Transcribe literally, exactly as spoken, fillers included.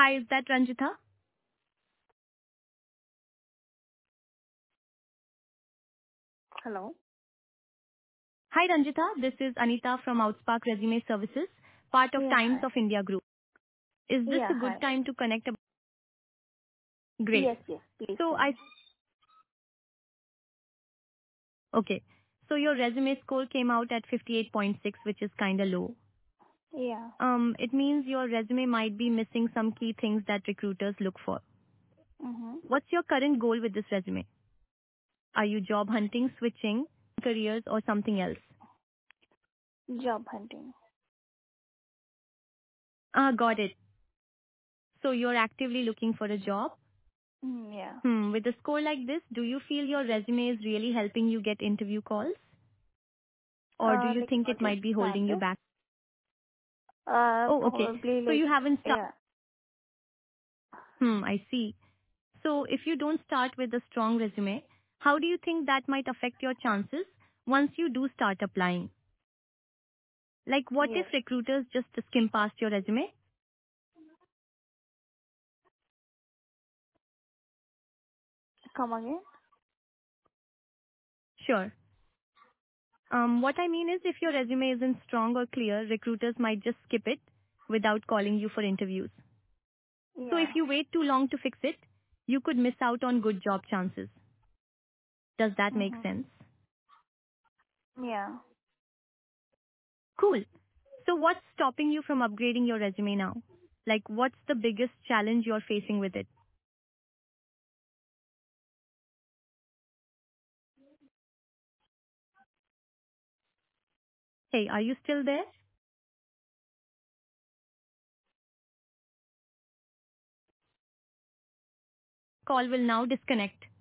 Hi, is that Ranjita? Hello? Hi, Ranjita. This is Anita from Outspark Resume Services, part of Yeah, Times hi. of India Group. Is this Yeah, a good hi. time to connect? ab- Great. Yes, yes, please So tell I, me. okay. So your resume score came out at fifty-eight point six, which is kind of low. Yeah. Um, it means your resume might be missing some key things that recruiters look for. Mm-hmm. What's your current goal with this resume? Are you job hunting, switching careers, or something else? Job hunting. Ah, got it. So you're actively looking for a job? Mm, yeah. Hmm, with a score like this, do you feel your resume is really helping you get interview calls? Or do Uh, you like think not it yet might be holding you started. back? Uh, Oh, okay. probably So like, you haven't started. yeah. Hmm, I see. So if you don't start with a strong resume, how do you think that might affect your chances once you do start applying? Like what if Yes. recruiters just skim past your resume? Come again? Sure. Um, what I mean is if your resume isn't strong or clear, recruiters might just skip it without calling you for interviews. So if Yeah. you wait too long to fix it, you could miss out on good job chances. Does that make Mm-hmm. sense? Yeah. Cool. So what's stopping you from upgrading your resume now? Like what's the biggest challenge you're facing with it? Hey, are you still there? Call will now disconnect.